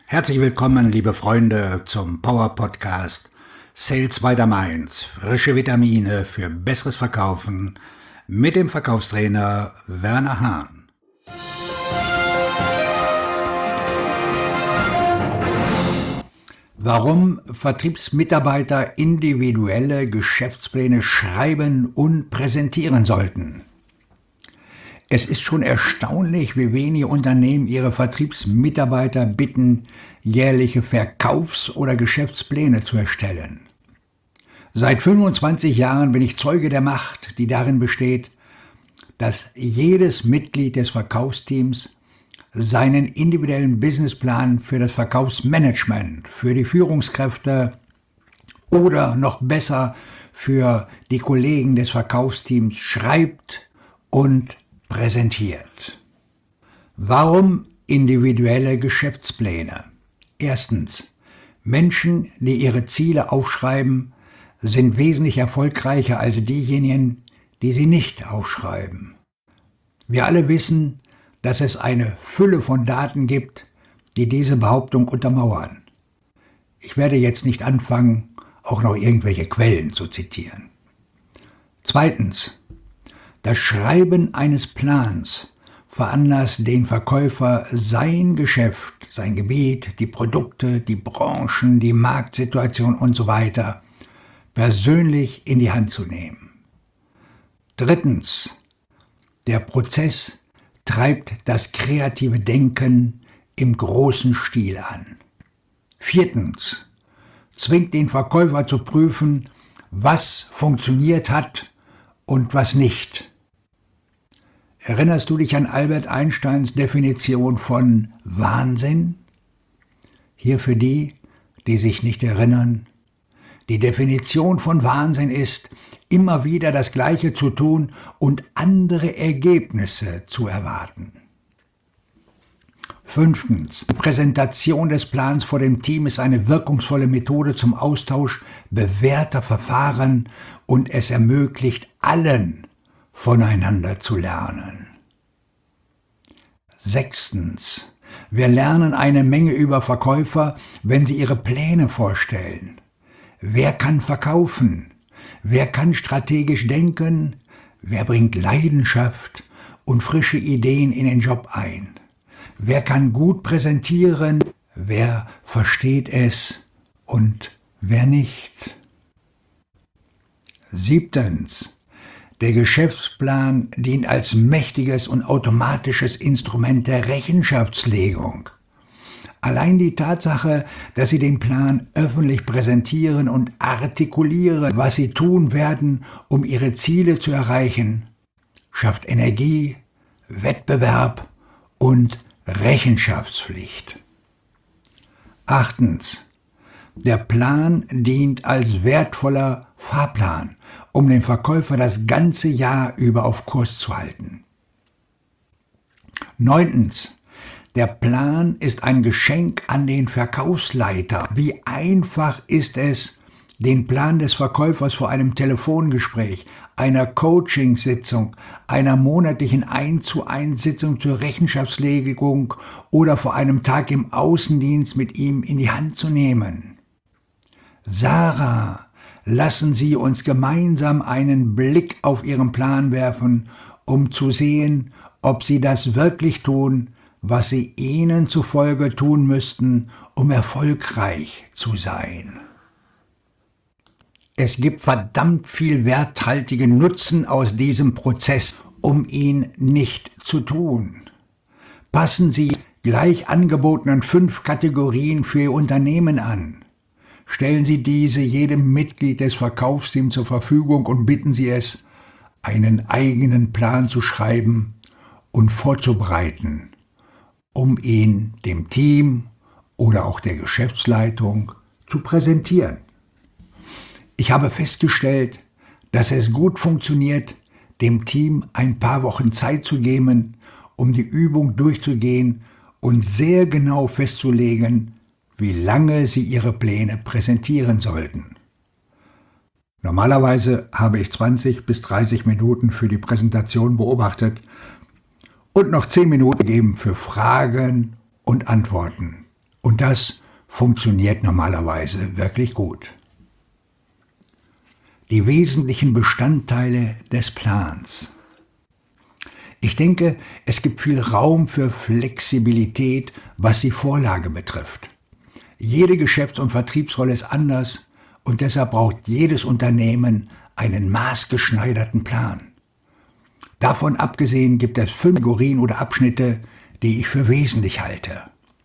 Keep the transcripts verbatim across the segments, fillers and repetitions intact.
Herzlich willkommen, liebe Freunde, zum Power Podcast Sales by the Mainz. Frische Vitamine für besseres Verkaufen mit dem Verkaufstrainer Werner Hahn. Warum Vertriebsmitarbeiter individuelle Geschäftspläne schreiben und präsentieren sollten. Es ist schon erstaunlich, wie wenige Unternehmen ihre Vertriebsmitarbeiter bitten, jährliche Verkaufs- oder Geschäftspläne zu erstellen. Seit fünfundzwanzig Jahren bin ich Zeuge der Macht, die darin besteht, dass jedes Mitglied des Verkaufsteams seinen individuellen Businessplan für das Verkaufsmanagement, für die Führungskräfte oder noch besser für die Kollegen des Verkaufsteams schreibt und präsentiert. Warum individuelle Geschäftspläne? Erstens, Menschen, die ihre Ziele aufschreiben, sind wesentlich erfolgreicher als diejenigen, die sie nicht aufschreiben. Wir alle wissen, dass es eine Fülle von Daten gibt, die diese Behauptung untermauern. Ich werde jetzt nicht anfangen, auch noch irgendwelche Quellen zu zitieren. Zweitens, das Schreiben eines Plans veranlasst den Verkäufer, sein Geschäft, sein Gebiet, die Produkte, die Branchen, die Marktsituation und so weiter persönlich in die Hand zu nehmen. Drittens, der Prozess treibt das kreative Denken im großen Stil an. Viertens, zwingt den Verkäufer zu prüfen, was funktioniert hat und was nicht. Erinnerst du dich an Albert Einsteins Definition von Wahnsinn? Hier für die, die sich nicht erinnern. Die Definition von Wahnsinn ist, immer wieder das Gleiche zu tun und andere Ergebnisse zu erwarten. Fünftens. Die Präsentation des Plans vor dem Team ist eine wirkungsvolle Methode zum Austausch bewährter Verfahren und es ermöglicht allen, voneinander zu lernen. Sechstens. Wir lernen eine Menge über Verkäufer, wenn sie ihre Pläne vorstellen. Wer kann verkaufen? Wer kann strategisch denken? Wer bringt Leidenschaft und frische Ideen in den Job ein? Wer kann gut präsentieren? Wer versteht es und wer nicht? Siebtens. Der Geschäftsplan dient als mächtiges und automatisches Instrument der Rechenschaftslegung. Allein die Tatsache, dass Sie den Plan öffentlich präsentieren und artikulieren, was Sie tun werden, um Ihre Ziele zu erreichen, schafft Energie, Wettbewerb und Rechenschaftspflicht. Achtens. Der Plan dient als wertvoller Fahrplan, um den Verkäufer das ganze Jahr über auf Kurs zu halten. Neuntens. Der Plan ist ein Geschenk an den Verkaufsleiter. Wie einfach ist es, den Plan des Verkäufers vor einem Telefongespräch, einer Coachingsitzung, einer monatlichen eins zu eins Sitzung zur Rechenschaftslegung oder vor einem Tag im Außendienst mit ihm in die Hand zu nehmen. Sarah, lassen Sie uns gemeinsam einen Blick auf Ihren Plan werfen, um zu sehen, ob Sie das wirklich tun, was Sie ihnen zufolge tun müssten, um erfolgreich zu sein. Es gibt verdammt viel werthaltigen Nutzen aus diesem Prozess, um ihn nicht zu tun. Passen Sie gleich angebotenen fünf Kategorien für Ihr Unternehmen an. Stellen Sie diese jedem Mitglied des Verkaufsteams zur Verfügung und bitten Sie es, einen eigenen Plan zu schreiben und vorzubereiten, um ihn dem Team oder auch der Geschäftsleitung zu präsentieren. Ich habe festgestellt, dass es gut funktioniert, dem Team ein paar Wochen Zeit zu geben, um die Übung durchzugehen und sehr genau festzulegen, wie lange sie ihre Pläne präsentieren sollten. Normalerweise habe ich zwanzig bis dreißig Minuten für die Präsentation beobachtet und noch zehn Minuten gegeben für Fragen und Antworten. Und das funktioniert normalerweise wirklich gut. Die wesentlichen Bestandteile des Plans. Ich denke, es gibt viel Raum für Flexibilität, was die Vorlage betrifft. Jede Geschäfts- und Vertriebsrolle ist anders und deshalb braucht jedes Unternehmen einen maßgeschneiderten Plan. Davon abgesehen gibt es fünf Kategorien oder Abschnitte, die ich für wesentlich halte.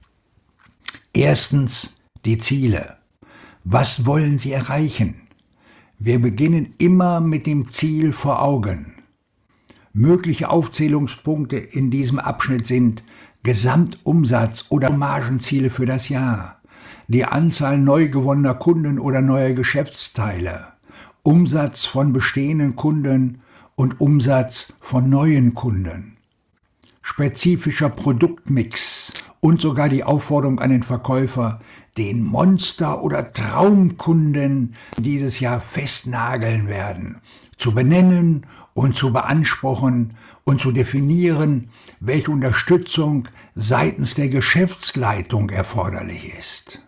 Erstens die Ziele. Was wollen Sie erreichen? Wir beginnen immer mit dem Ziel vor Augen. Mögliche Aufzählungspunkte in diesem Abschnitt sind Gesamtumsatz oder Margenziele für das Jahr, die Anzahl neu gewonnener Kunden oder neuer Geschäftsteile, Umsatz von bestehenden Kunden und Umsatz von neuen Kunden, spezifischer Produktmix und sogar die Aufforderung an den Verkäufer, den Monster- oder Traumkunden dieses Jahr festnageln werden, zu benennen und zu beanspruchen und zu definieren, welche Unterstützung seitens der Geschäftsleitung erforderlich ist.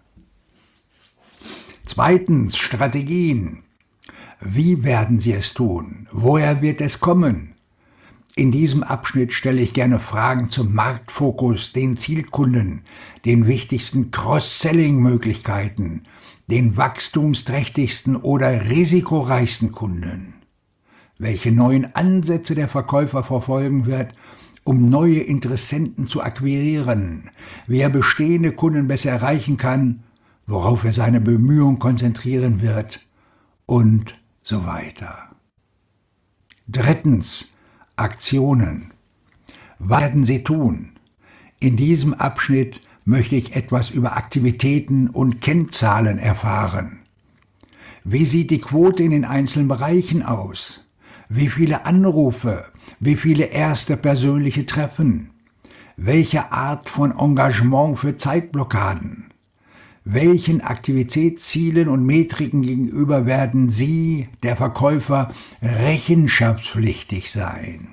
Zweitens, Strategien. Wie werden Sie es tun? Woher wird es kommen? In diesem Abschnitt stelle ich gerne Fragen zum Marktfokus, den Zielkunden, den wichtigsten Cross-Selling-Möglichkeiten, den wachstumsträchtigsten oder risikoreichsten Kunden. Welche neuen Ansätze der Verkäufer verfolgen wird, um neue Interessenten zu akquirieren, wie er bestehende Kunden besser erreichen kann, worauf er seine Bemühungen konzentrieren wird und so weiter. Drittens, Aktionen. Was werden Sie tun? In diesem Abschnitt möchte ich etwas über Aktivitäten und Kennzahlen erfahren. Wie sieht die Quote in den einzelnen Bereichen aus? Wie viele Anrufe? Wie viele erste persönliche Treffen? Welche Art von Engagement für Zeitblockaden? Welchen Aktivitätszielen und Metriken gegenüber werden Sie, der Verkäufer, rechenschaftspflichtig sein?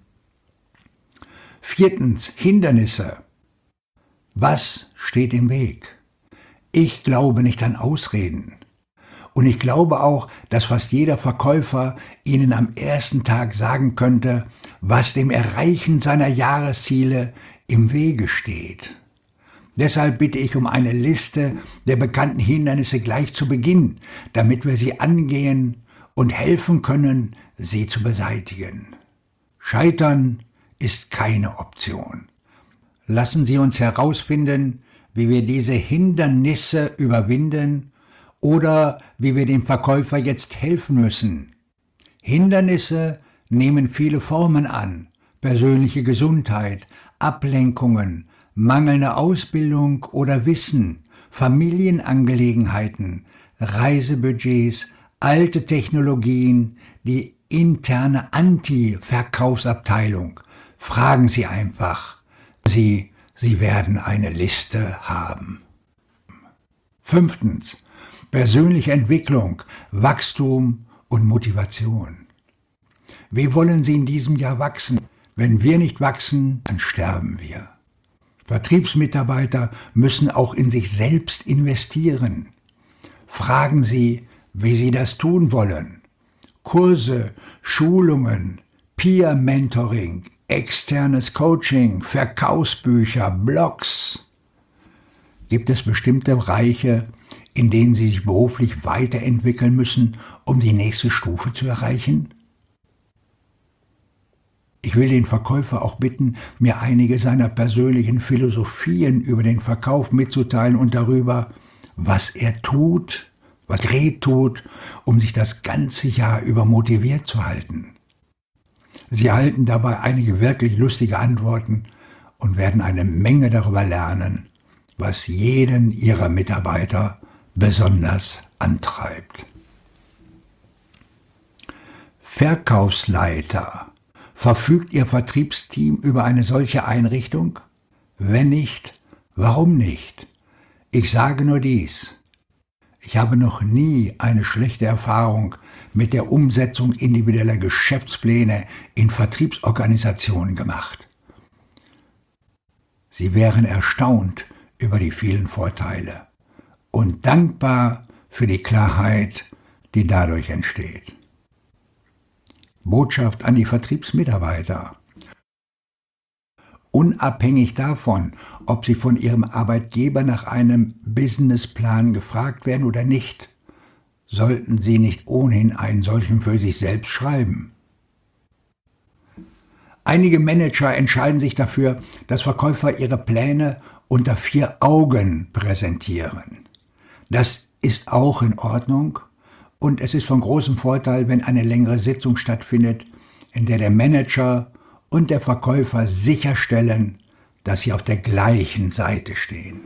Viertens, Hindernisse. Was steht im Weg? Ich glaube nicht an Ausreden. Und ich glaube auch, dass fast jeder Verkäufer Ihnen am ersten Tag sagen könnte, was dem Erreichen seiner Jahresziele im Wege steht. Deshalb bitte ich um eine Liste der bekannten Hindernisse gleich zu Beginn, damit wir sie angehen und helfen können, sie zu beseitigen. Scheitern ist keine Option. Lassen Sie uns herausfinden, wie wir diese Hindernisse überwinden oder wie wir dem Verkäufer jetzt helfen müssen. Hindernisse nehmen viele Formen an: persönliche Gesundheit, Ablenkungen, mangelnde Ausbildung oder Wissen, Familienangelegenheiten, Reisebudgets, alte Technologien, die interne Anti-Verkaufsabteilung. Fragen Sie einfach. Sie, Sie werden eine Liste haben. Fünftens. Persönliche Entwicklung, Wachstum und Motivation. Wie wollen Sie in diesem Jahr wachsen? Wenn wir nicht wachsen, dann sterben wir. Vertriebsmitarbeiter müssen auch in sich selbst investieren. Fragen Sie, wie Sie das tun wollen. Kurse, Schulungen, Peer-Mentoring, externes Coaching, Verkaufsbücher, Blogs. Gibt es bestimmte Bereiche, in denen Sie sich beruflich weiterentwickeln müssen, um die nächste Stufe zu erreichen? Ich will den Verkäufer auch bitten, mir einige seiner persönlichen Philosophien über den Verkauf mitzuteilen und darüber, was er tut, was er tut, um sich das ganze Jahr über motiviert zu halten. Sie erhalten dabei einige wirklich lustige Antworten und werden eine Menge darüber lernen, was jeden Ihrer Mitarbeiter besonders antreibt. Verkaufsleiter. Verfügt Ihr Vertriebsteam über eine solche Einrichtung? Wenn nicht, warum nicht? Ich sage nur dies: Ich habe noch nie eine schlechte Erfahrung mit der Umsetzung individueller Geschäftspläne in Vertriebsorganisationen gemacht. Sie wären erstaunt über die vielen Vorteile und dankbar für die Klarheit, die dadurch entsteht. Botschaft an die Vertriebsmitarbeiter. Unabhängig davon, ob Sie von Ihrem Arbeitgeber nach einem Businessplan gefragt werden oder nicht, sollten Sie nicht ohnehin einen solchen für sich selbst schreiben. Einige Manager entscheiden sich dafür, dass Verkäufer ihre Pläne unter vier Augen präsentieren. Das ist auch in Ordnung und es ist von großem Vorteil, wenn eine längere Sitzung stattfindet, in der der Manager und der Verkäufer sicherstellen, dass sie auf der gleichen Seite stehen.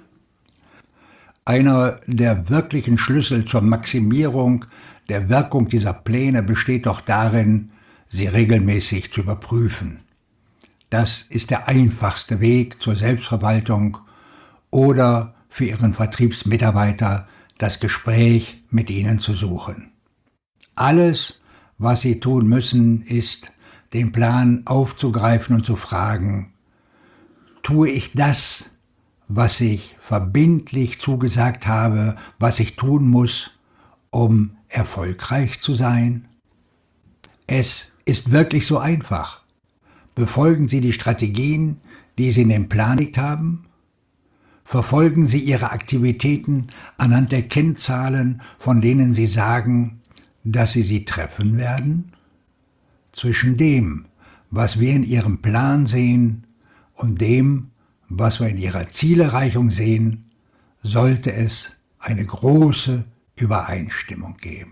Einer der wirklichen Schlüssel zur Maximierung der Wirkung dieser Pläne besteht doch darin, sie regelmäßig zu überprüfen. Das ist der einfachste Weg zur Selbstverwaltung oder für Ihren Vertriebsmitarbeiter das Gespräch mit Ihnen zu suchen. Alles, was Sie tun müssen, ist, den Plan aufzugreifen und zu fragen: Tue ich das, was ich verbindlich zugesagt habe, was ich tun muss, um erfolgreich zu sein? Es ist wirklich so einfach. Befolgen Sie die Strategien, die Sie in den Plan gelegt haben? Verfolgen Sie Ihre Aktivitäten anhand der Kennzahlen, von denen Sie sagen, dass Sie sie treffen werden? Zwischen dem, was wir in Ihrem Plan sehen, und dem, was wir in Ihrer Zielerreichung sehen, sollte es eine große Übereinstimmung geben.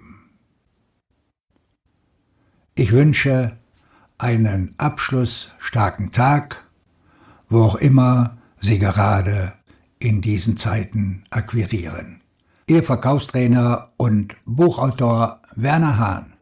Ich wünsche einen abschlussstarken Tag, wo auch immer Sie gerade in diesen Zeiten akquirieren. Ihr Verkaufstrainer und Buchautor Werner Hahn.